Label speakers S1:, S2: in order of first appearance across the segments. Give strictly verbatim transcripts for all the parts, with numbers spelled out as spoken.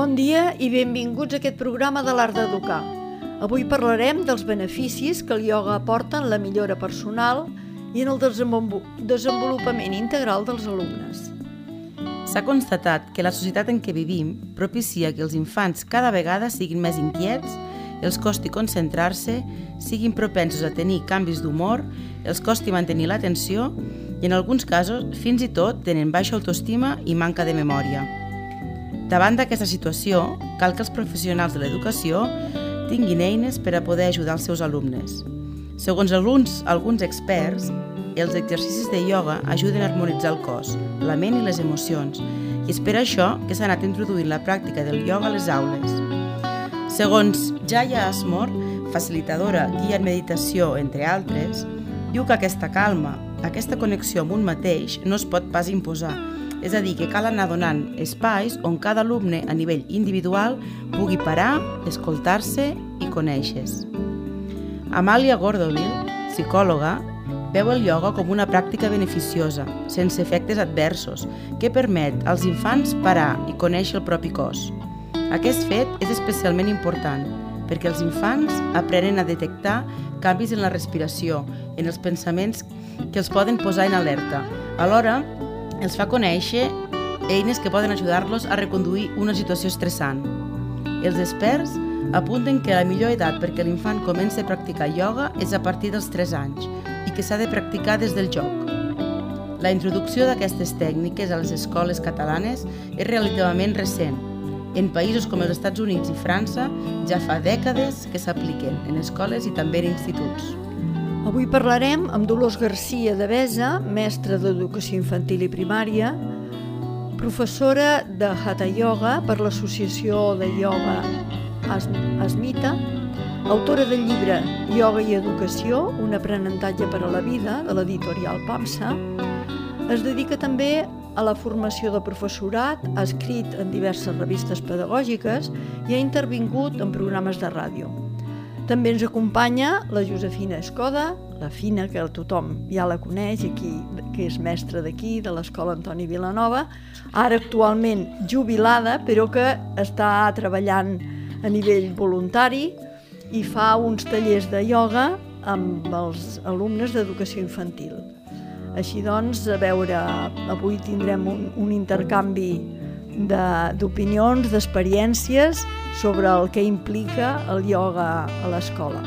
S1: Bon dia i benvinguts a aquest programa de l'Art d'Educar. Avui parlarem dels beneficis que el ioga aporta en la millora personal i en el desenvolupament integral dels alumnes.
S2: S'ha constatat que la societat en què vivim propicia que els infants cada vegada siguin més inquiets, els costi concentrar-se, siguin propensos a tenir canvis d'humor, els costi mantenir l'atenció i en alguns casos fins i tot tenen baixa autoestima i manca de memòria. Davant d'aquesta situació, cal que els professionals de l'educació tinguin eines per a poder ajudar els seus alumnes. Segons alguns, alguns experts, els exercicis de ioga ajuden a harmonitzar el cos, la ment i les emocions, i és per això que s'ha anat introduint la pràctica del ioga a les aules. Segons Jaya Asmor, facilitadora, guia en meditació, entre altres, diu que aquesta calma, aquesta connexió amb un mateix no es pot pas imposar, és a dir, que cal anar donant espais on cada alumne a nivell individual pugui parar, escoltar-se i conèixer-se. Amàlia Gordoville, psicòloga, veu el ioga com una pràctica beneficiosa, sense efectes adversos, que permet als infants parar i conèixer el propi cos. Aquest fet és especialment important, perquè els infants aprenen a detectar canvis en la respiració, en els pensaments que els poden posar en alerta. Alhora, els fa conèixer eines que poden ajudar-los a reconduir una situació estressant. Els experts apunten que la millor edat perquè l'infant comenci a practicar ioga és a partir dels tres anys i que s'ha de practicar des del joc. La introducció d'aquestes tècniques a les escoles catalanes és relativament recent. En països com els Estats Units i França ja fa dècades que s'apliquen en escoles i també en instituts.
S1: Avui parlarem amb Dolors Garcia de Besa, mestra d'Educació Infantil i Primària, professora de Hatha Yoga per l'Associació de Ioga Asmita, autora del llibre Ioga i Educació, un aprenentatge per a la vida, de l'editorial PAMSA. Es dedica també a la formació de professorat, ha escrit en diverses revistes pedagògiques i ha intervingut en programes de ràdio. També ens acompanya la Josefina Escoda, la Fina, que tothom ja la coneix, aquí, que és mestra d'aquí, de l'Escola Antoni Vilanova, ara actualment jubilada, però que està treballant a nivell voluntari i fa uns tallers de ioga amb els alumnes d'educació infantil. Així doncs, a veure, avui tindrem un, un intercanvi d'opinions, d'experiències sobre el que implica el ioga a l'escola.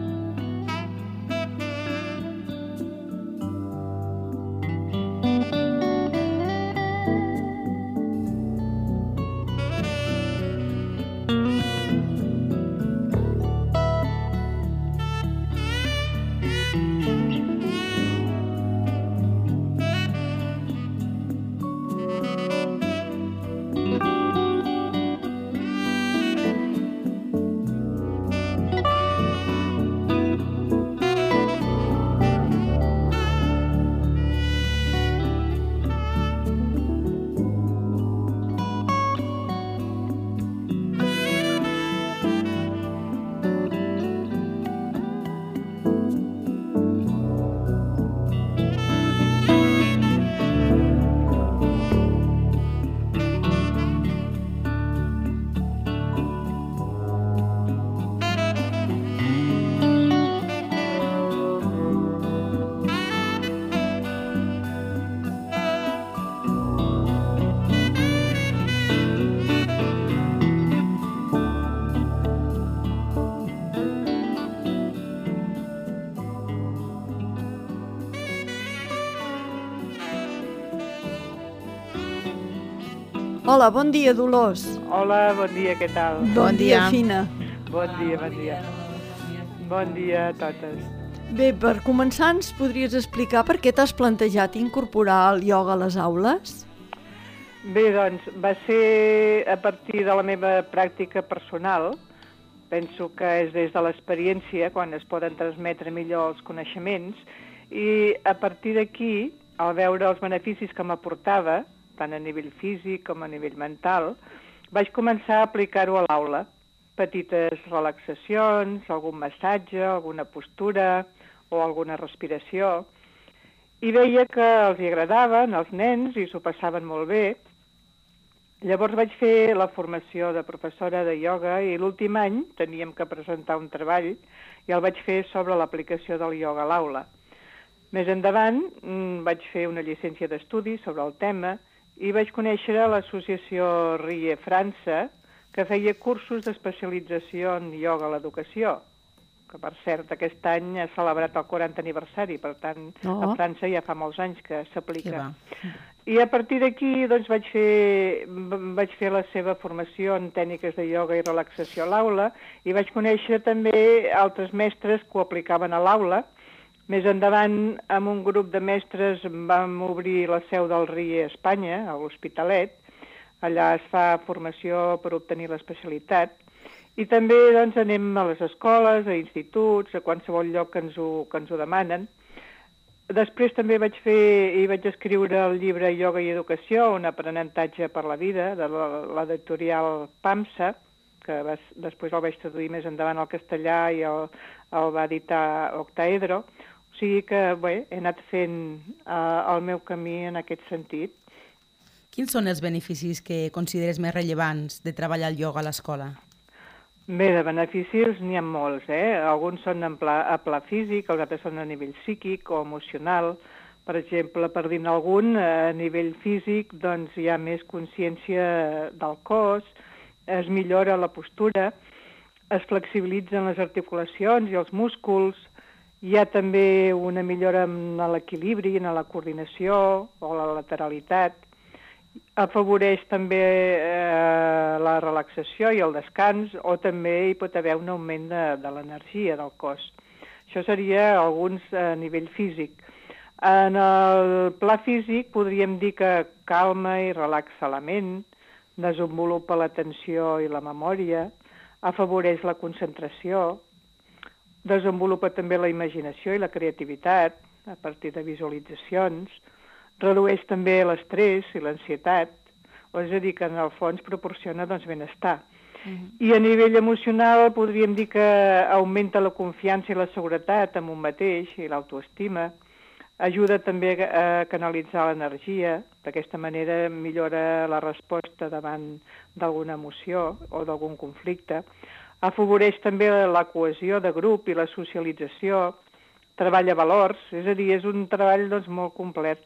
S1: Hola, bon dia, Dolors.
S3: Hola, bon dia, què tal?
S1: Bon, bon dia, dia, Fina.
S3: Bon dia, bon dia. Bon dia a totes.
S1: Bé, per començar, ens podries explicar per què t'has plantejat incorporar el ioga a les aules?
S3: Bé, doncs, va ser a partir de la meva pràctica personal. Penso que és des de l'experiència quan es poden transmetre millor els coneixements i a partir d'aquí, al veure els beneficis que m'aportava, tant a nivell físic com a nivell mental, vaig començar a aplicar-ho a l'aula. Petites relaxacions, algun massatge, alguna postura o alguna respiració. I veia que els hi agradaven, els nens, i s'ho passaven molt bé. Llavors vaig fer la formació de professora de ioga i l'últim any teníem que presentar un treball i el vaig fer sobre l'aplicació del ioga a l'aula. Més endavant vaig fer una llicència d'estudi sobre el tema i vaig conèixer l'associació R I E França, que feia cursos d'especialització en ioga a l'educació, que per cert aquest any ha celebrat el quarantè aniversari, per tant oh. a França ja fa molts anys que s'aplica. I a partir d'aquí doncs, vaig, fer, vaig fer la seva formació en tècniques de ioga i relaxació a l'aula i vaig conèixer també altres mestres que ho aplicaven a l'aula. Més endavant, amb un grup de mestres vam obrir la seu del R I E a Espanya, a l'Hospitalet. Allà es fa formació per obtenir l'especialitat. I també doncs, anem a les escoles, a instituts, a qualsevol lloc que ens ho, que ens ho demanen. Després també vaig fer i vaig escriure el llibre Ioga i Educació, un aprenentatge per la vida, de l'editorial PAMSA, que va, després el vaig traduir més endavant al castellà i el, el va editar Octaedro. O sigui que bé, he anat fent uh, el meu camí en aquest sentit.
S2: Quins són els beneficis que consideres més rellevants de treballar el ioga a l'escola?
S3: Bé, de beneficis n'hi ha molts, eh? Alguns són en pla, a pla físic, els altres són a nivell psíquic o emocional. Per exemple, per dir-ne algun, a nivell físic doncs, hi ha més consciència del cos, es millora la postura, es flexibilitzen les articulacions i els músculs, hi ha també una millora en l'equilibri, en la coordinació o la lateralitat, afavoreix també eh, la relaxació i el descans, o també hi pot haver un augment de, de l'energia del cos. Això seria alguns a nivell físic. En el pla físic podríem dir que calma i relaxa la ment, desenvolupa l'atenció i la memòria, afavoreix la concentració, desenvolupa també la imaginació i la creativitat a partir de visualitzacions, redueix també l'estrès i l'ansietat, és a dir, que en el fons proporciona doncs, benestar. Uh-huh. I a nivell emocional podríem dir que augmenta la confiança i la seguretat en un mateix i l'autoestima, ajuda també a canalitzar l'energia, d'aquesta manera millora la resposta davant d'alguna emoció o d'algun conflicte, afavoreix també la cohesió de grup i la socialització, treballa valors, és a dir, és un treball doncs, molt complet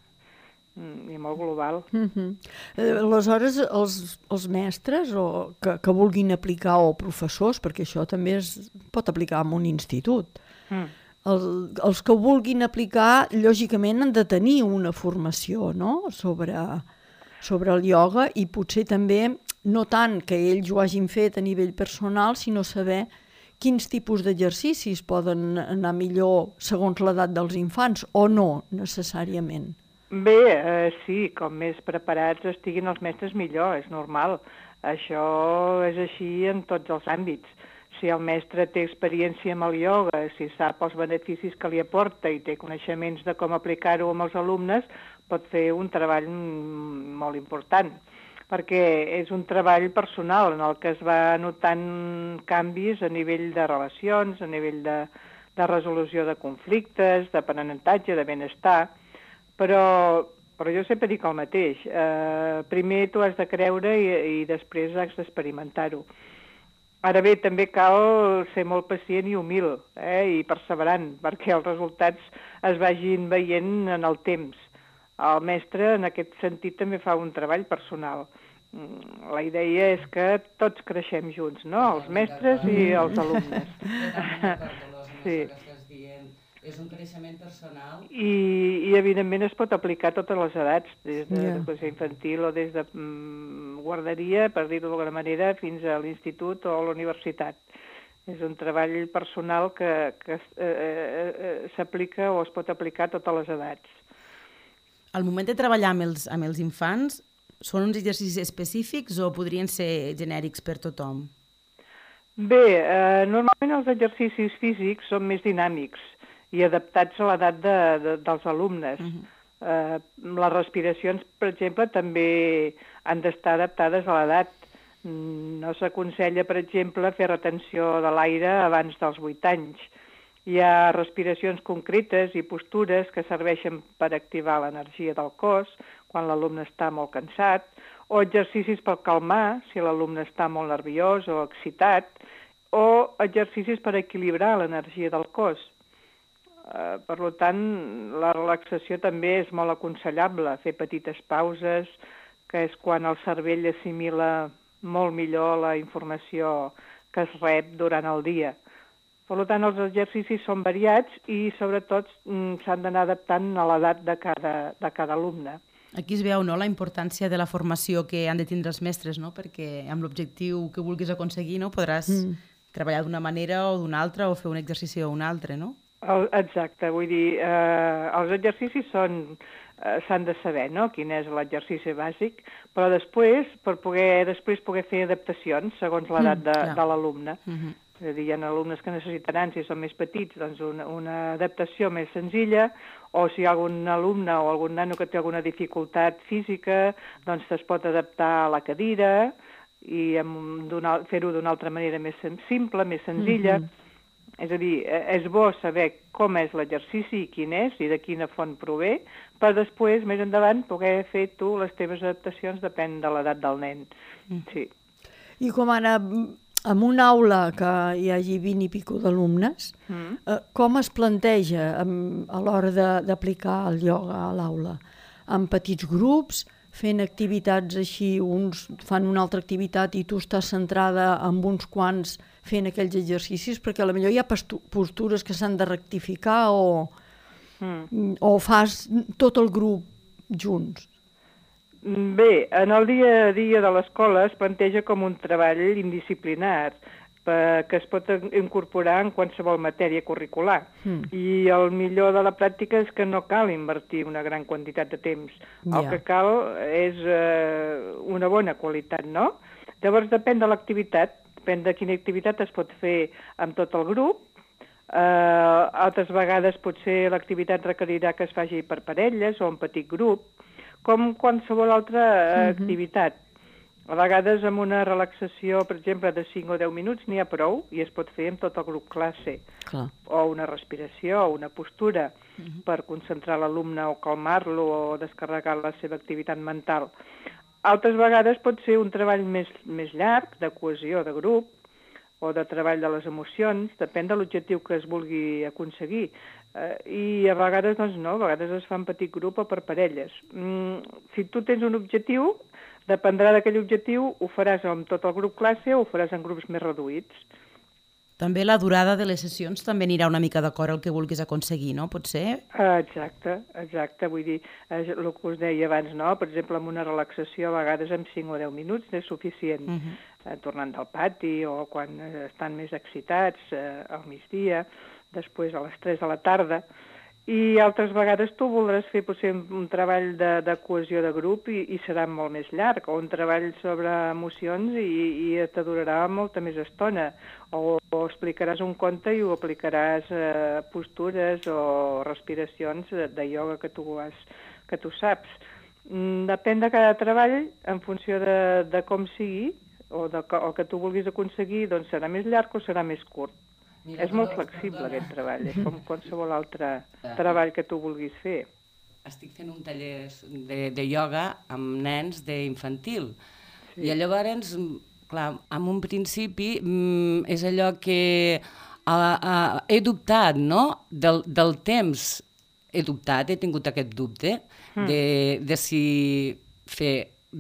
S3: i molt global.
S1: Uh-huh. Aleshores, els, els mestres o que, que vulguin aplicar, o professors, perquè això també es pot aplicar en un institut, mm. el, els que vulguin aplicar, lògicament, han de tenir una formació, no?, sobre, sobre el ioga, i potser també, no tant que ells ho hagin fet a nivell personal, sinó saber quins tipus d'exercicis poden anar millor segons l'edat dels infants, o no, necessàriament.
S3: Bé, eh, sí, com més preparats estiguin els mestres millor, és normal. Això és així en tots els àmbits. Si el mestre té experiència amb el ioga, si sap els beneficis que li aporta i té coneixements de com aplicar-ho amb els alumnes, pot fer un treball molt important, perquè és un treball personal en el que es va notant canvis a nivell de relacions, a nivell de, de resolució de conflictes, d'aprenentatge, de benestar. Però, però jo sempre dic el mateix. Eh, primer tu has de creure i, i després has d'experimentar-ho. Ara bé, també cal ser molt pacient i humil, eh, i perseverant, perquè els resultats es vagin veient en el temps. El mestre, en aquest sentit, també fa un treball personal. La idea és que tots creixem junts, no?, els mestres i els alumnes. Sí.
S2: És un creixement personal.
S3: I, i evidentment, es pot aplicar a totes les edats, des d'educació yeah. infantil o des de mm, guarderia, per dir-ho d'alguna manera, fins a l'institut o a la universitat. És un treball personal que, que eh, eh, s'aplica o es pot aplicar a totes les edats.
S2: Al moment de treballar amb els, amb els infants, són uns exercicis específics o podrien ser genèrics per tothom?
S3: Bé, eh, normalment els exercicis físics són més dinàmics i adaptats a l'edat de, de, dels alumnes. Uh-huh. Eh, les respiracions, per exemple, també han d'estar adaptades a l'edat. No s'aconsella, per exemple, fer retenció de l'aire abans dels vuit anys. Hi ha respiracions concretes i postures que serveixen per activar l'energia del cos quan l'alumne està molt cansat, o exercicis per calmar si l'alumne està molt nerviós o excitat, o exercicis per equilibrar l'energia del cos. Uh, per tant, la relaxació també és molt aconsellable, fer petites pauses, que és quan el cervell assimila molt millor la informació que es rep durant el dia. Per tant, els exercicis són variats i, sobretot, s'han d'anar adaptant a l'edat de cada, de cada alumne.
S2: Aquí es veu, no?, la importància de la formació que han de tindre els mestres, no?, perquè amb l'objectiu que vulguis aconseguir, no?, podràs mm. treballar d'una manera o d'una altra o fer un exercici o un altre, no?
S3: El, exacte, vull dir, eh, els exercicis són, eh, s'han de saber, no?, quin és l'exercici bàsic, però després, per poder, després poder fer adaptacions segons l'edat de, mm, de l'alumne. Mm-hmm. És a dir, hi ha alumnes que necessitaran, si són més petits, doncs una, una adaptació més senzilla, o si hi ha algun alumne o algun nano que té alguna dificultat física, doncs es pot adaptar a la cadira i fer-ho d'una altra manera més simple, més senzilla. Mm-hmm. És a dir, és bo saber com és l'exercici i quin és i de quina font prové, per després, més endavant, poder fer tu les teves adaptacions, depèn de l'edat del nen. Mm. Sí.
S1: I com ara, en una aula que hi hagi vint i pico d'alumnes, mm. eh, com es planteja um, a l'hora d'aplicar el ioga a l'aula? En petits grups, fent activitats així, uns fan una altra activitat i tu estàs centrada en uns quants fent aquells exercicis, perquè potser hi ha postures que s'han de rectificar o, mm. o fas tot el grup junts?
S3: Bé, en el dia a dia de l'escola es planteja com un treball indisciplinat que es pot incorporar en qualsevol matèria curricular. Mm. I el millor de la pràctica és que no cal invertir una gran quantitat de temps. Yeah. El que cal és eh, una bona qualitat, no? Llavors depèn de l'activitat, depèn de quina activitat es pot fer amb tot el grup. Eh, altres vegades potser l'activitat requerirà que es faci per parelles o en petit grup, com qualsevol altra uh-huh. activitat. A vegades amb una relaxació, per exemple, de cinc o deu minuts n'hi ha prou i es pot fer amb tot el grup classe. Clar. O una respiració, o una postura uh-huh. per concentrar l'alumne o calmar-lo o descarregar la seva activitat mental. Altres vegades pot ser un treball més, més llarg, de cohesió de grup, o de treball de les emocions, depèn de l'objectiu que es vulgui aconseguir. Eh, I a vegades, doncs no, a vegades es fa en petit grup o per parelles. Mm, si tu tens un objectiu, dependrà d'aquell objectiu, ho faràs amb tot el grup classe o ho faràs en grups més reduïts.
S2: També la durada de les sessions també anirà una mica d'acord al que vulguis aconseguir, no? Potser?
S3: Exacte, exacte. Vull dir, el que us deia abans, no? Per exemple, amb una relaxació, a vegades amb cinc o deu minuts és suficient. Uh-huh. eh, tornant del pati o quan eh, estan més excitats eh, al migdia, després a les tres de la tarda. I altres vegades tu voldràs fer potser un treball de, de cohesió de grup i, i serà molt més llarg, o un treball sobre emocions i, i te durarà molta més estona, o, o explicaràs un conte i ho aplicaràs eh, postures o respiracions de, de ioga que tu, has, que tu saps. Mm, depèn de cada treball, en funció de, de com sigui, o de o que tu vulguis aconseguir, doncs serà més llarg o serà més curt. Mira, és molt flexible perdona. Aquest treball, és com qualsevol altre treball que tu vulguis fer.
S4: Estic fent un taller de, de ioga amb nens d'infantil. Sí. I llavors, clar, en un principi és allò que a, a, he dubtat, no?, del, del temps. He dubtat, he tingut aquest dubte mm. de, de si fer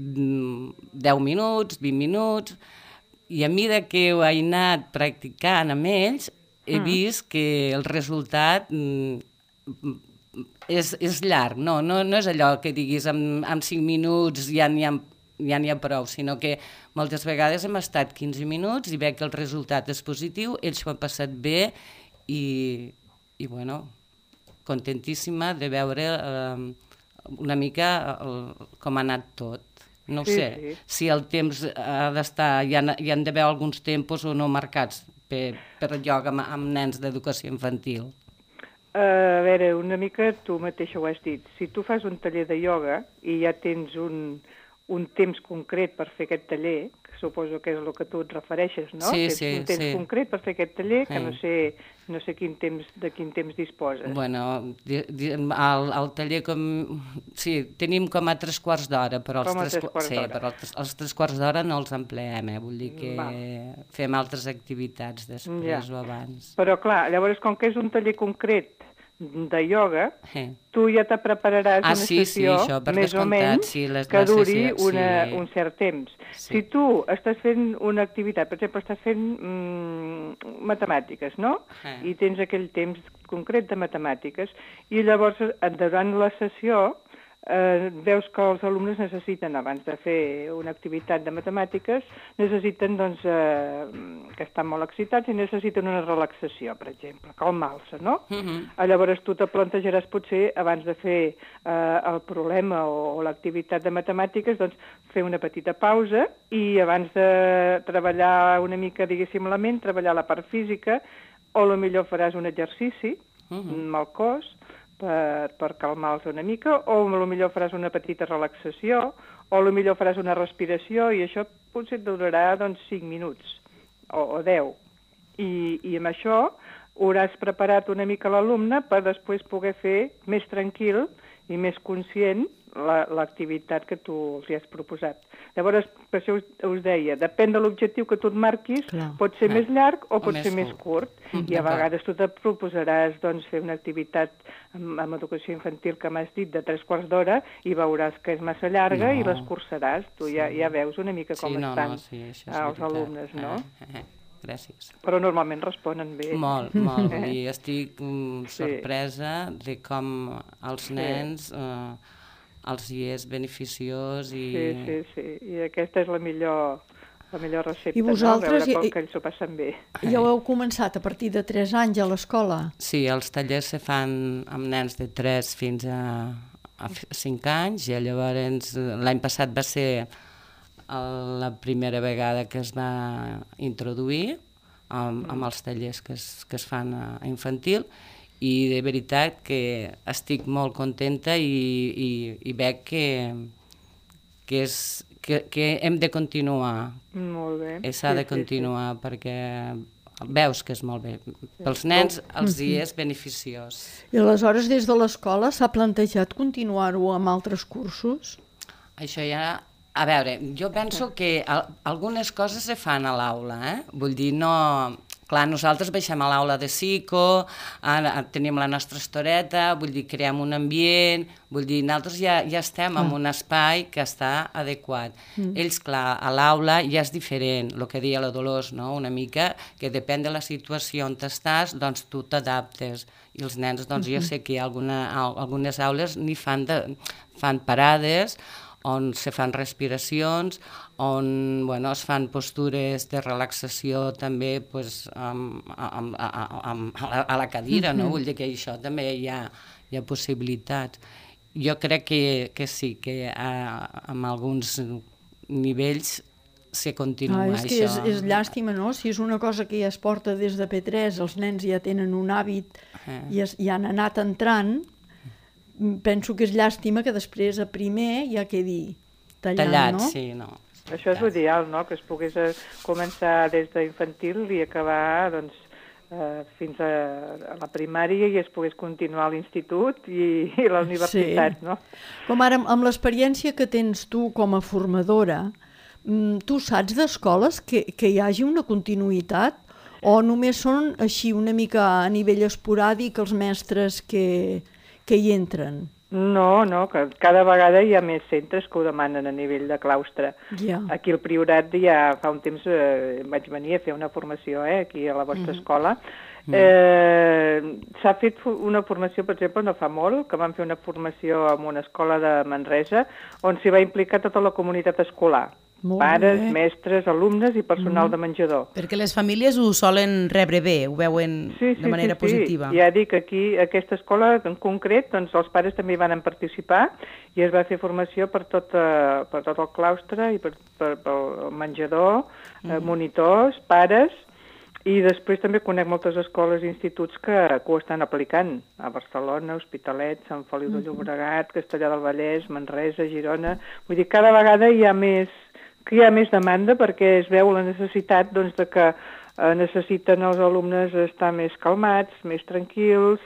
S4: deu minuts, vint minuts. I a mesura que ho he anat practicant amb ells, he mm. vist que el resultat mm, és, és llarg. No, no, no és allò que diguis en, en cinc minuts ja n'hi ha, ja n'hi ha prou, sinó que moltes vegades hem estat quinze minuts i veig que el resultat és positiu, ells s'ho han passat bé i, i bueno, contentíssima de veure eh, una mica el, com ha anat tot. No ho sí, sé, sí. Si el temps ha d'estar, hi, hi han d'haver alguns tempos o no marcats per, per ioga amb, amb nens d'educació infantil.
S3: Uh, a veure, una mica tu mateixa ho has dit. Si tu fas un taller de ioga i ja tens un, un temps concret per fer aquest taller, que suposo que és el que tu et refereixes, no?
S4: Sí,
S3: Tens
S4: sí,
S3: un temps
S4: sí.
S3: concret per fer aquest taller, que
S4: Sí.
S3: no sé, no sé quin temps, de quin temps disposes.
S4: Bueno, di, di, al, al taller com... Sí, tenim com a tres quarts d'hora, però, els
S3: Com a
S4: tres,
S3: tres quarts
S4: sí,
S3: d'hora.
S4: però els, els tres quarts d'hora no els empleem, eh? Vull dir que
S3: Va.
S4: fem altres activitats després
S3: Ja.
S4: o abans.
S3: Però clar, llavors com que és un taller concret de ioga,
S4: Eh.
S3: tu ja te prepararàs
S4: Ah,
S3: una
S4: sí, sí,
S3: sessió
S4: això, per
S3: més o
S4: descomptat,
S3: menys
S4: sí, les-
S3: que
S4: la
S3: duri
S4: sessió,
S3: una,
S4: sí.
S3: un cert temps.
S4: Sí.
S3: Si tu estàs fent una activitat, per exemple, estàs fent mm, matemàtiques, no?
S4: Eh.
S3: I tens aquell temps concret de matemàtiques, i llavors eh, durant la sessió eh, veus que els alumnes necessiten, abans de fer una activitat de matemàtiques, necessiten, doncs, eh, que estan molt excitats i necessiten una relaxació, per exemple, calmar-se, no?
S4: Mhm.
S3: Uh, Llavors tu te plantejaràs potser, abans de fer eh, el problema o, o l'activitat de matemàtiques, doncs fer una petita pausa i abans de treballar una mica, diguéssim, la ment, treballar la part física, o potser faràs un exercici
S4: Mhm.
S3: amb el cos per, per calmar-los una mica, o potser faràs una petita relaxació, o potser faràs una respiració, i això potser et durarà doncs, cinc minuts o, o deu. I, I amb això hauràs preparat una mica l'alumne per després poder fer més tranquil i més conscient la- l'activitat que tu els hi has proposat. Llavors, per això us, us deia, depèn de l'objectiu que tu et marquis,
S1: Clar.
S3: pot ser
S4: Ah.
S3: més llarg o,
S4: O
S3: pot
S4: més
S3: ser més
S4: curt.
S3: curt.
S4: Mm,
S3: I a
S4: d'acord.
S3: vegades tu te proposaràs doncs, fer una activitat amb, amb educació infantil que m'has dit de tres quarts d'hora i veuràs que és massa llarga
S4: No.
S3: i l'escurçaràs. Tu ja, ja veus una mica com
S4: Sí, no,
S3: estan
S4: no, sí, això és
S3: els
S4: veritat.
S3: alumnes, no?
S4: Eh, eh, gràcies.
S3: Però normalment responen bé.
S4: Molt, molt. Vull dir, estic mm,
S3: Sí.
S4: sorpresa de com als nens eh, els hi és beneficiós i...
S3: Sí, sí, sí. I aquesta és la millor, la millor recepta,
S1: I vosaltres,
S3: no? Veure com
S1: i-
S3: que ells s'ho passen bé.
S1: Ja ho heu començat a partir de tres anys a l'escola?
S4: Sí, els tallers se fan amb nens de tres fins a, a cinc anys, i llavors eh, l'any passat va ser el, la primera vegada que es va introduir amb, amb els tallers que es, que es fan a, a infantil, i de veritat que estic molt contenta i, i, i veig que, que, és, que, que hem de continuar,
S3: Molt bé.
S4: i s'ha
S3: Sí,
S4: de
S3: sí,
S4: continuar perquè veus que és molt bé. Pels nens els hi és beneficiós.
S1: I aleshores des de l'escola s'ha plantejat continuar-ho amb altres cursos?
S4: Això ja... A veure, jo penso que al, algunes coses se fan a l'aula, eh? Vull dir, no... Clar, nosaltres baixem a l'aula de psico, ara tenim la nostra estoreta, vull dir, creem un ambient, vull dir, nosaltres ja, ja estem en un espai que està adequat. Mm. Ells, clar, a l'aula ja és diferent, el que deia la Dolors, no?, una mica, que depèn de la situació on estàs, doncs tu t'adaptes. I els nens, doncs jo sé que alguna, algunes aules n'hi fan, de, fan parades, on se fan respiracions, on bueno, es fan postures de relaxació també pues, amb, amb, amb, a, la, a la cadira, no? Vull dir que això també hi ha, hi ha possibilitats. Jo crec que, que sí, que a, amb alguns nivells se continua
S1: Ah, és que és,
S4: això.
S1: és llàstima, no? Si és una cosa que ja es porta des de P tres, els nens ja tenen un hàbit
S4: Eh.
S1: i es, ja han anat entrant, penso que és llàstima que després a primer ja quedi tallant,
S4: Tallat,
S1: no?
S4: sí, no.
S3: Això és l'ideal, no?, que es pogués eh, començar des d'infantil i acabar doncs, eh, fins a, a la primària i es pogués continuar a l'institut i, i la universitat,
S1: Sí.
S3: no?
S1: Com ara, amb l'experiència que tens tu com a formadora, mm, tu saps d'escoles que, que hi hagi una continuïtat o només són així una mica a nivell esporàdic els mestres que, que hi entren?
S3: No, no, que cada vegada hi ha més centres que ho demanen a nivell de claustre.
S1: Ja.
S3: Aquí al Priorat ja fa un temps eh, vaig venir a fer una formació eh, aquí a la vostra
S1: Mm.
S3: escola. Eh, S'ha fet fu- una formació, per exemple, no fa molt, que vam fer una formació en una escola de Manresa on s'hi va implicar tota la comunitat escolar.
S1: Molt
S3: Pares,
S1: bé.
S3: mestres, alumnes i personal de menjador.
S2: Perquè les famílies ho solen rebre bé, ho veuen
S3: Sí, sí,
S2: de manera
S3: sí,
S2: positiva.
S3: Sí. Ja dic, aquí, aquesta escola en concret, doncs els pares també hi van participar i es va fer formació per tot, eh, per tot el claustre i per, per, pel menjador, eh, monitors, pares, I després també conec moltes escoles i instituts que, que ho estan aplicant, a Barcelona, Hospitalet, Sant Feliu de Llobregat, Castellar del Vallès, Manresa, Girona... Vull dir, cada vegada hi ha més, que hi ha més demanda perquè es veu la necessitat doncs, de que eh, necessiten els alumnes estar més calmats, més tranquils,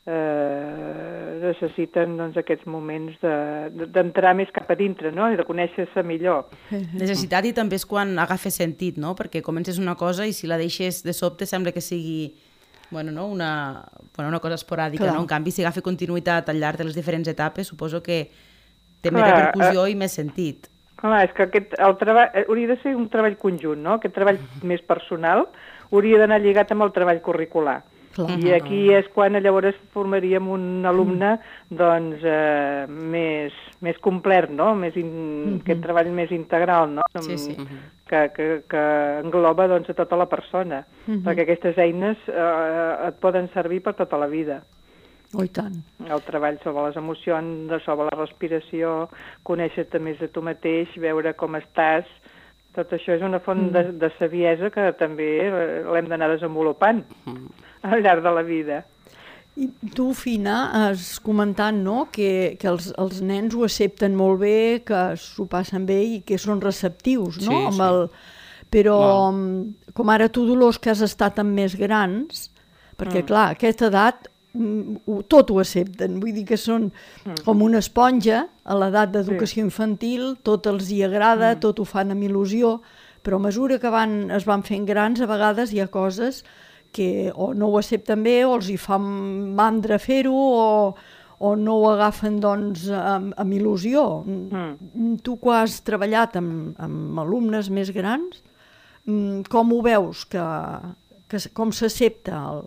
S3: eh, necessiten doncs, aquests moments d'entrar de, més cap a dintre, no? I de conèixer-se millor.
S2: Necessitat i també és quan agafa sentit, no? Perquè comences una cosa i si la deixes de sobte sembla que sigui bueno, no? una, bueno, una cosa esporàdica, no? En canvi, si agafa continuïtat al llarg de les diferents etapes, suposo que té més repercussió eh, i més sentit.
S3: Clar, és que aquest, el treball hauria de ser un treball conjunt, no? Aquest treball més personal hauria d'anar lligat amb el treball curricular. Clar. I aquí és quan llavors formaríem un alumne doncs, eh, més, més complet, no? Més in, mm-hmm. Aquest treball més integral, no?
S2: Sí, sí.
S3: Que, que, que engloba doncs, a tota la persona, mm-hmm. perquè aquestes eines eh, et poden servir per tota la vida.
S1: Oh, i tant.
S3: El treball sobre les emocions, sobre la respiració, conèixer-te més de tu mateix, veure com estàs. Tot això és una font mm. de, de saviesa que també l'hem d'anar desenvolupant mm. al llarg de la vida.
S1: I tu, Fina, has comentat, no?, que, que els, els nens ho accepten molt bé, que s'ho passen bé i que són receptius, no?
S4: Sí,
S1: amb el... Però, no. com ara tu, Dolors, que has estat amb més grans, perquè, mm. clar, a aquesta edat tot ho accepten, vull dir que són mm. com una esponja a l'edat d'educació sí. infantil, tot els hi agrada, mm. tot ho fan amb il·lusió, però a mesura que van, es van fent grans, a vegades hi ha coses que o no ho accepten bé, o els hi fa mandra fer-ho, o, o no ho agafen doncs, amb, amb il·lusió. Mm. Tu, quan has treballat amb, amb alumnes més grans, com ho veus? Que, que, com s'accepta el...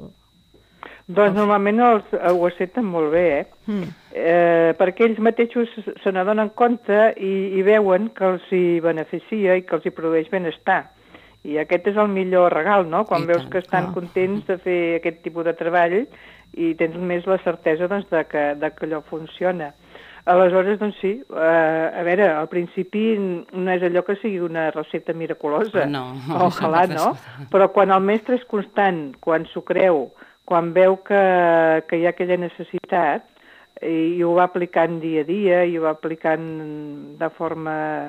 S3: Doncs normalment els, ho accepten molt bé, eh? Mm. eh? Perquè ells mateixos se n'adonen compte i, i veuen que els hi beneficia i que els hi produeix benestar. I aquest és el millor regal, no? Quan I veus tant, que estan oh. contents de fer aquest tipus de treball i tens més la certesa doncs, de, que, de que allò funciona. Aleshores, doncs sí, eh, a veure, al principi no és allò que sigui una recepta miraculosa.
S4: No. no
S3: Ojalà, no? Però quan el mestre és constant, quan s'ho creu, quan veu que, que hi ha aquella necessitat i, i ho va aplicant dia a dia i ho va aplicant de forma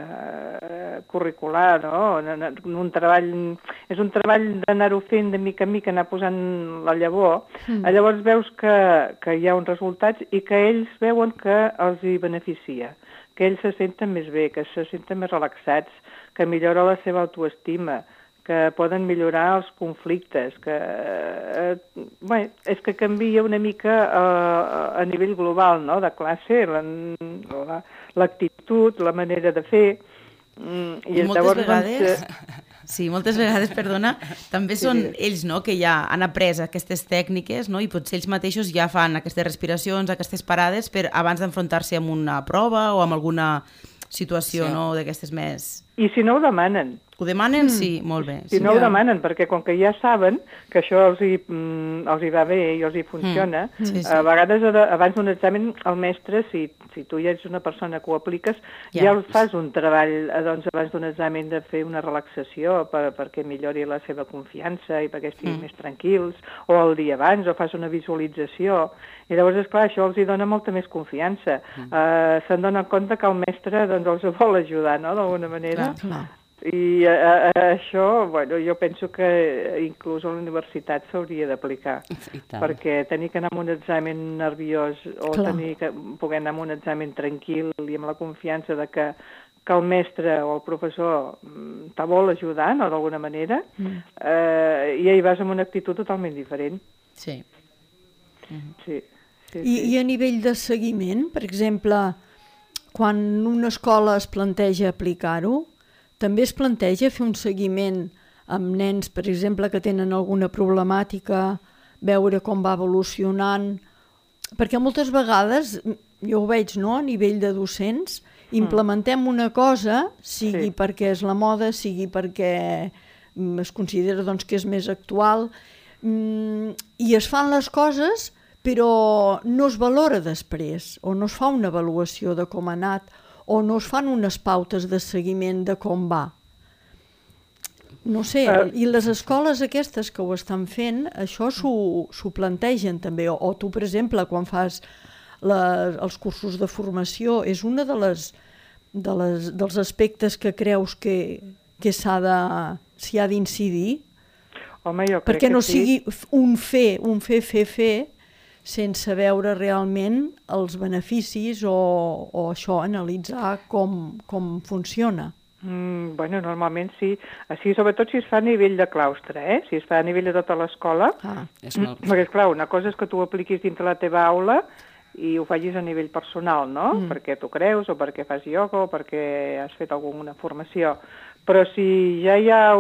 S3: eh, curricular, no? Un treball, és un treball d'anar-ho fent de mica en mica, anar posant la llavor, mm. llavors veus que, que hi ha uns resultats i que ells veuen que els hi beneficia, que ells se senten més bé, que se senten més relaxats, que millora la seva autoestima, que poden millorar els conflictes, que eh, bé, és que canvia una mica eh, a nivell global, no?, de classe, l'actitud, la, la manera de fer.
S2: Mm, I, I moltes llavors, vegades, doncs, sí, moltes vegades, perdona, també són sí, ells, no?, que ja han après aquestes tècniques, no?, i potser ells mateixos ja fan aquestes respiracions, aquestes parades, per abans d'enfrontar-se amb una prova o amb alguna situació, sí. no?, d'aquestes més...
S3: I si no ho demanen.
S2: Ho demanen, mm. sí, molt bé.
S3: Si
S2: sí,
S3: no
S2: ja.
S3: ho demanen, perquè com que ja saben que això els hi, mm, els hi va bé i els hi funciona, mm. sí, sí. a vegades abans d'un examen el mestre, si, si tu ja ets una persona que ho apliques, ja, ja fas un treball doncs, abans d'un examen de fer una relaxació per, perquè millori la seva confiança i perquè estiguin mm. més tranquils, o el dia abans, o fas una visualització. I llavors, esclar, això els hi dona molta més confiança. Mm. Uh, se'n donen compte que el mestre doncs, els vol ajudar, no?, d'alguna manera. Clar, clar. I a, a, a això, bueno, jo penso que inclús a la universitat s'hauria d'aplicar, perquè tenir que anar amb un examen nerviós o Clar. tenir que poder anar amb un examen tranquil i amb la confiança de que, que el mestre o el professor te vol ajudar, no, d'alguna manera, mm. eh, i ahir vas amb una actitud totalment diferent.
S2: Sí.
S1: Mm. sí, sí, I, sí. I a nivell de seguiment, per exemple, quan una escola es planteja aplicar-ho, també es planteja fer un seguiment amb nens, per exemple, que tenen alguna problemàtica, veure com va evolucionant, perquè moltes vegades, jo ho veig, no?, a nivell de docents, implementem una cosa, sigui sí. perquè és la moda, sigui perquè es considera doncs, que és més actual, i es fan les coses, però no es valora després, o no es fa una avaluació de com ha anat, o no es fan unes pautes de seguiment de com va. No sé, i les escoles aquestes que ho estan fent, això s'ho plantegen també, o, o tu, per exemple, quan fas la, els cursos de formació, és una de les, de les, dels aspectes que creus que, que s'ha de, s'hi ha d'incidir?
S3: Home, jo crec
S1: perquè no
S3: que sí.
S1: sigui un fer, un fer, fer, fer, sense veure realment els beneficis o, o això, analitzar com, com funciona.
S3: Mm, bueno, normalment sí. Així, sobretot si es fa a nivell de claustre, eh? Si es fa a nivell de tota l'escola.
S1: Ah.
S4: És molt...
S3: Perquè, esclar, una cosa és que tu ho apliquis dintre la teva aula i ho facis a nivell personal, no? Mm. Perquè tu creus, o perquè fas ioga, o perquè has fet alguna formació. Però si ja hi ha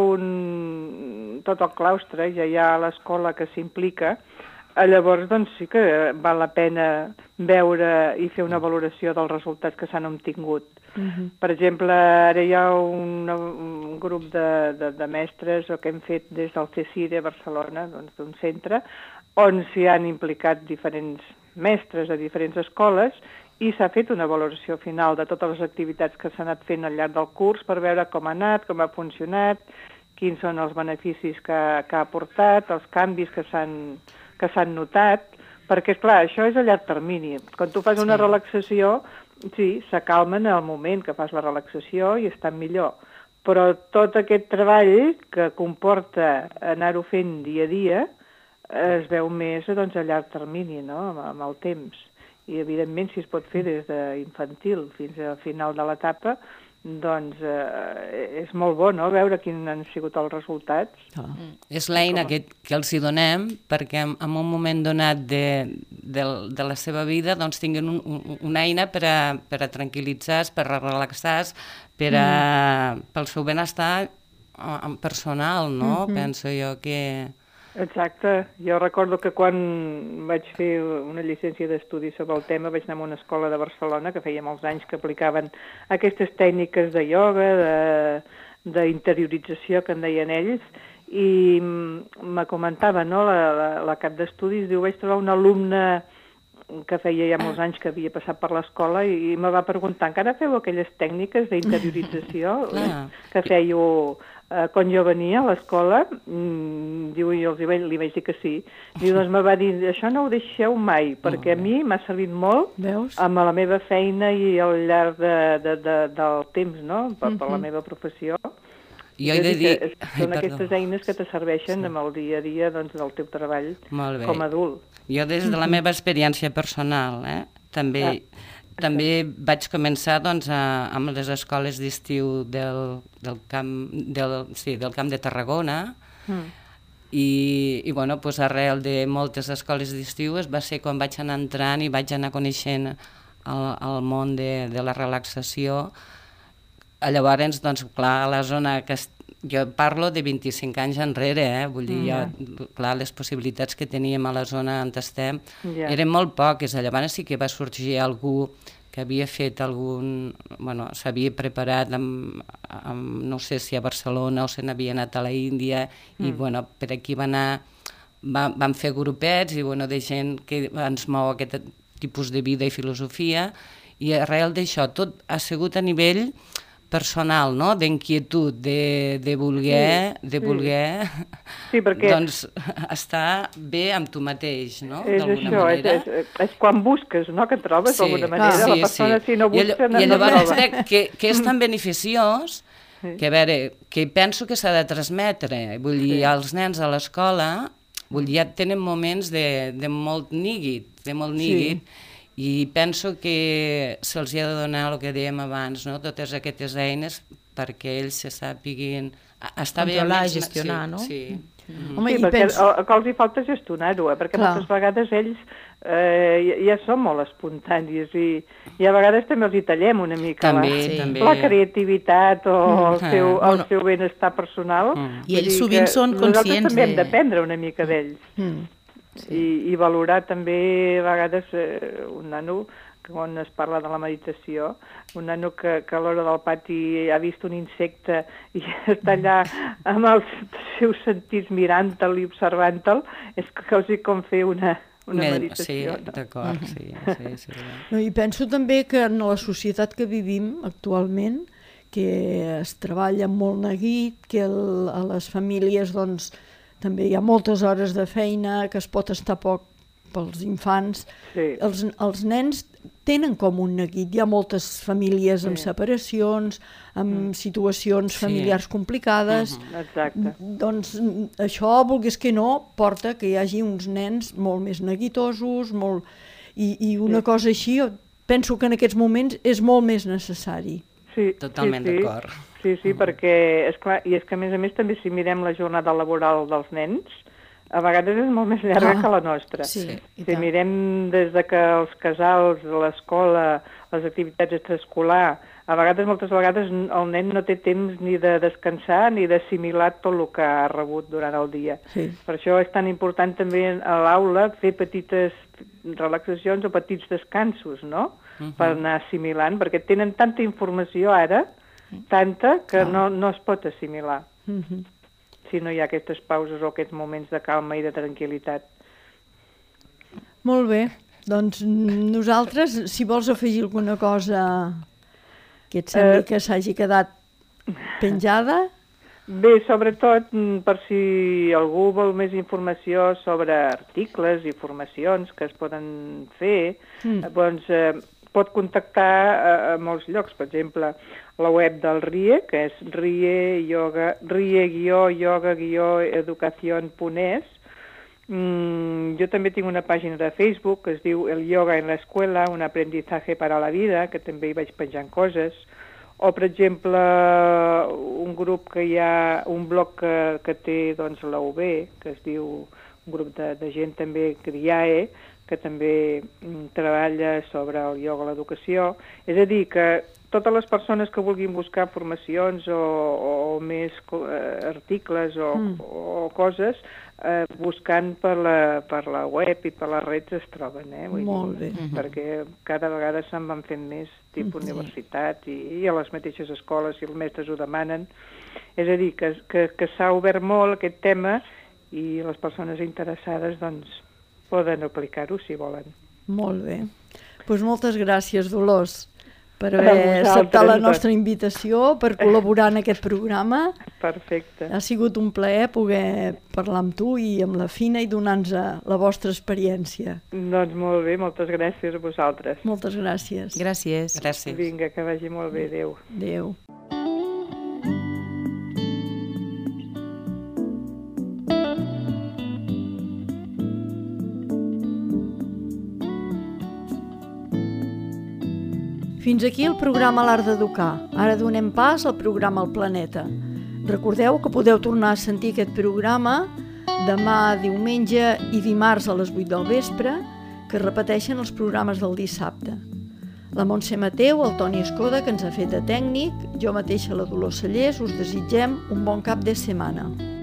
S3: un... tot el claustre, ja hi ha l'escola que s'implica, llavors doncs sí que val la pena veure i fer una valoració dels resultats que s'han obtingut. Uh-huh. Per exemple, ara hi ha un, un grup de, de, de mestres que hem fet des del C S I D a Barcelona, doncs d'un centre, on s'hi han implicat diferents mestres de diferents escoles i s'ha fet una valoració final de totes les activitats que s'han anat fent al llarg del curs per veure com ha anat, com ha funcionat, quins són els beneficis que, que ha aportat, els canvis que s'han que s'han notat, perquè, clar, això és a llarg termini. Quan tu fas una sí. relaxació, sí, s'acalmen en el moment que fas la relaxació i estan millor. Però tot aquest treball que comporta anar-ho fent dia a dia es veu més doncs, a llarg termini, no?, amb, amb el temps. I, evidentment, si es pot fer des d'infantil fins al final de l'etapa, doncs eh, és molt bo, no?, veure quins han sigut els resultats.
S4: Ah. És l'eina que, que els hi donem perquè en, en un moment donat de, de, de la seva vida doncs tinguin un, un, una eina per a, per a tranquil·litzar-se, per a relaxar-se, per a, mm. pel seu benestar personal, no? Mm-hmm. Penso jo que...
S3: Exacte. Jo recordo que quan vaig fer una llicència d'estudi sobre el tema vaig anar a una escola de Barcelona que feia molts anys que aplicaven aquestes tècniques de ioga, d'interiorització que en deien ells, i me comentava, no?, la, la, la cap d'estudis, diu, vaig trobar un alumne que feia ja molts anys que havia passat per l'escola i, i me va preguntar, encara feu aquelles tècniques d'interiorització que fèieu... Uh, quan jo venia a l'escola, mm, diu, i els li vaig, li vaig dir que sí, diu, doncs me va dir, això no ho deixeu mai, perquè a mi m'ha servit molt
S1: Veus?
S3: amb la meva feina i al llarg de, de, de, del temps, no?, per, per la meva professió.
S4: Jo he de dir...
S3: Que són Ai, aquestes eines que te serveixen sí. amb el dia a dia doncs, del teu treball com a adult.
S4: Jo des de la meva experiència personal, eh, també... Ah. També vaig començar doncs, a, amb les escoles d'estiu del, del, camp, del, sí, del Camp de Tarragona mm. i, i bueno, doncs, arrel de moltes escoles d'estiu va ser quan vaig anar entrant i vaig anar coneixent el, el món de, de la relaxació. Llavors, doncs, clar, a la zona que jo parlo de vint-i-cinc anys enrere, eh? Vull dir, mm. jo, clar, les possibilitats que teníem a la zona on estem yeah. eren molt poques. Llavors sí que va sorgir algú que havia fet algun... Bueno, s'havia preparat, amb, amb, no sé si a Barcelona o se n'havia anat a la Índia, mm. i bueno, per aquí va anar... Va, van fer grupets i, bueno, de gent que ens mou aquest tipus de vida i filosofia, i arrel d'això tot ha sigut a nivell personal, no?, d'inquietud, de, de voler, sí, de voler
S3: sí, perquè
S4: doncs, estar bé amb tu mateix, no?,
S3: d'alguna manera. És, és, és quan busques, no?, que trobes, sí, d'alguna manera. Ah, sí, la persona, sí. si no busca, no,
S4: I
S3: no
S4: llavors
S3: troba.
S4: crec que, que és tan beneficiós sí. que, a veure, que penso que s'ha de transmetre. Vull dir, sí. els nens a l'escola, vull dir, ja tenen moments de, de molt níguit, de molt níguit, sí. i penso que se'ls ha de donar el que dèiem abans, no?, totes aquestes eines perquè ells se sàpiguin... Estar
S2: controlar i gestionar,
S4: sí,
S2: no?
S4: Sí,
S3: mm. Home, sí, perquè penso... el, el que els hi falta és gestionar-ho, eh? perquè Clar. moltes vegades ells eh, ja són molt espontanis i, i a vegades també els hi tallem una mica
S4: també,
S3: la,
S4: sí. també.
S3: la creativitat o mm. el seu, el bueno. seu benestar personal.
S2: Mm. I ells sovint són conscients de...
S3: Nosaltres també hem d'aprendre una mica d'ells. Mm. Sí. I, i valorar també a vegades eh, un nano quan es parla de la meditació, un nano que, que a l'hora del pati ha vist un insecte i està allà amb els seus sentits mirant-te'l i observant-te'l, és quasi com fer una, una meditació.
S4: Sí, no? D'acord, sí, sí, sí.
S1: No, i penso també que en la societat que vivim actualment, que es treballa molt neguit, que el, a les famílies doncs, també hi ha moltes hores de feina, que es pot estar poc pels infants.
S3: Sí.
S1: Els, els nens tenen com un neguit. Hi ha moltes famílies amb
S3: Sí.
S1: separacions, amb situacions
S4: Sí.
S1: familiars complicades.
S3: Uh-huh. Exacte.
S1: Doncs això, volgués que no, porta que hi hagi uns nens molt més neguitosos, molt... I, i una
S3: Sí.
S1: cosa així, penso que en aquests moments és molt més necessari.
S3: Sí,
S4: Totalment
S3: sí, sí.
S4: d'acord.
S3: Sí, sí, perquè, esclar, i és que a més a més també si mirem la jornada laboral dels nens, a vegades és molt més llarga
S1: Ah,
S3: que la nostra.
S1: Sí, i
S3: Si
S1: tant.
S3: mirem des de que els casals, l'escola, les activitats extraescolar, a vegades, moltes vegades, el nen no té temps ni de descansar ni d'assimilar tot el que ha rebut durant el dia.
S1: Sí.
S3: Per això és tan important també a l'aula fer petites relaxacions o petits descansos, no? Uh-huh. Per anar assimilant, perquè tenen tanta informació ara, tanta, que
S1: Ah.
S3: no, no es pot assimilar
S1: Mhm.
S3: si no hi ha aquestes pauses o aquests moments de calma i de tranquil·litat.
S1: Molt bé. Doncs nosaltres, si vols afegir alguna cosa que et sembli
S3: Eh.
S1: que s'hagi quedat penjada...
S3: Bé, sobretot, mm, per si algú vol més informació sobre articles i formacions que es poden fer,
S1: Mm.
S3: eh, doncs eh, pot contactar a, a molts llocs. Per exemple, la web del R I E, que és rie yoga, rie-yoga-educación punt es. Mm, jo també tinc una pàgina de Facebook que es diu El yoga en la escuela, un aprendizaje para la vida, que també hi vaig penjant coses. O, per exemple, un grup que hi ha, un blog que, que té doncs, la U B, que es diu, un grup de, de gent també, CRIAE, que també mm, treballa sobre el ioga a l'educació. És a dir, que totes les persones que vulguin buscar formacions o, o més eh, articles o,
S1: Mm.
S3: o coses, eh, buscant per la, per la web i per les redes es troben, eh? Vull
S1: Molt
S3: dir,
S1: bé.
S3: perquè cada vegada se'n van fent més tipus
S1: Sí.
S3: universitat i, i a les mateixes escoles, si els mestres ho demanen. És a dir, que, que, que s'ha obert molt aquest tema i les persones interessades doncs, poden aplicar-ho si volen.
S1: Molt bé. Doncs moltes gràcies, Dolors, per
S3: A
S1: haver
S3: vosaltres,
S1: acceptat la
S3: doncs.
S1: nostra invitació, per col·laborar en aquest programa.
S3: Perfecte.
S1: Ha sigut un plaer poder parlar amb tu i amb la Fina i donar-nos la vostra experiència.
S3: Doncs molt bé, moltes gràcies a vosaltres.
S1: Moltes gràcies.
S2: Gràcies.
S4: Gràcies.
S3: Vinga, que vagi molt bé. Adéu.
S1: Adéu. Fins aquí el programa L'Art d'Educar. Ara donem pas al programa El Planeta. Recordeu que podeu tornar a sentir aquest programa demà, diumenge i dimarts a les vuit del vespre, que es repeteixen els programes del dissabte. La Montse Mateu, el Toni Escoda, que ens ha fet de tècnic, jo mateixa la Dolors Cellers, us desitgem un bon cap de setmana.